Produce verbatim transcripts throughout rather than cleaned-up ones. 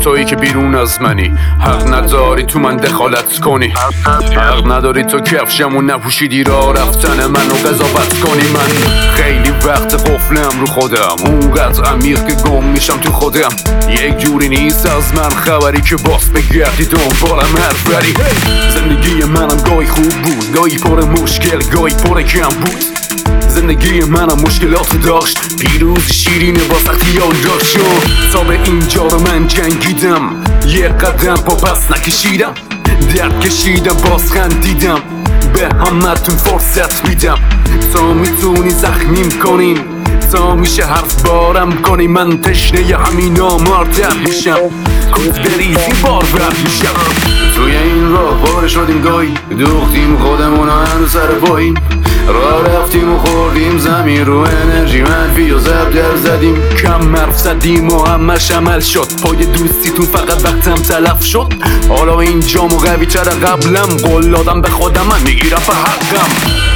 تویی که بیرون از منی، حق نداری تو من دخالت کنی، حق نداری تو کفشمو نپوشیدی را رفتن منو قضاوت کنی. من خیلی وقت قفلم رو خودم، اونقدر عمیق که گم میشم تو خودم. یک جوری نیست از من خبری که باز بگردی دنبالم حرف بری. زندگی منم گاهی خوب بود، گاهی پر مشکل، گاهی پر کم بود. زندگی منم مشکلات داشت، پیروز شیرین با سختی آن داشت شد. تا به اینجا رو من جنگیدم، یه قدم پا پس نکشیدم، درد کشیدم باز خندیدم، به همتون فرصت میدم. تا میتونی زخمیم کنین، تا میشه حرف بارم کنی، من تشنه همین آماردم میشم، کود بریزی بار برد میشم. توی این راه باره شدیم گاهی، دوختیم خودمون هنو سر پاییم، راه رفتیم و خوردیم زمین رو انرژی منفی و زب در زدیم. کم حرف زدیم و همش عمل شد، پای دوستیتون فقط وقتم تلف شد. حالا اینجام و قوی تر قبلم، قول دادم به خودم من میگیرم به حقم.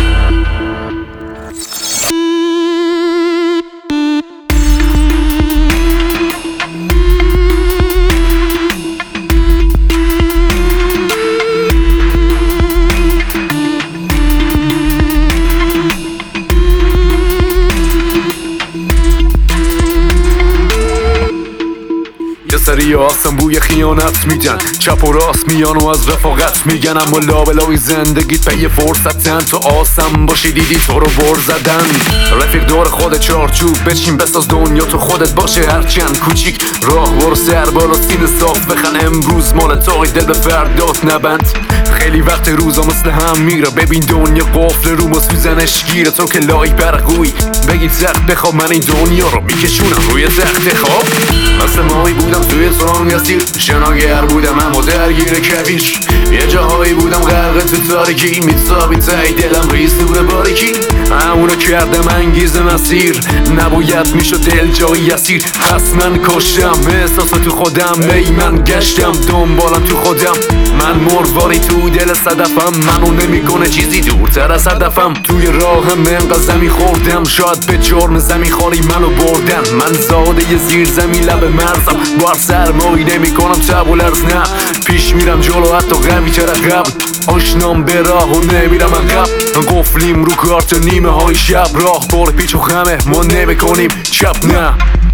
سری آسم بوی خیانت میدن، چپ و راست میان و از رفاقت میگن، اما لابلای زندگیت به یه فرصتن. تو آسم باشی دیدی تو رو بر زدن. رفیق دور خود چارچوب بچین، بساز دنیا تو خودت باشه هرچند کوچیک. راه برو سر بالا سینه صاف بخن، امروز مال توی دل به فردات نبند. خیلی وقت روزا مثل هم میره، ببین دنیا قفل رو ما سوزنش گیره. تو که لای برقوی بگی تخت بخواب، من این دنیا رو میکشونم روی تخت خواب. مثل ماهی بودم توی سرانگ اسیر، شناگر بودم اما درگیر کویش. یه جاهایی بودم غرق تو تاریکی، میتابی تایی دلم ریز نور باریکی. همونو کردم انگیز مسیر، نباید میشد دل جایی اسیر. پس من کشتم احساس تو خودم، ای من گشتم دنبالم تو خودم. من مرواری تو دل صدفم، منو نمیکنه چیزی دورتر از هدفم. توی راهم انقدر زمین خوردم، شاید به جرم زمین خاری منو بردن. من زاده ی زیر زمین لب مرزم، بار سرمایی نمی کنم تب و لرز، نه پیش میرم جلو حتی قوی تر قبل. آشنام به راه و نمیرم عقب، قفلیم رو کارت نیمه های شب. راه بار پیچ و خمه ما نمی کنیم چپ نه.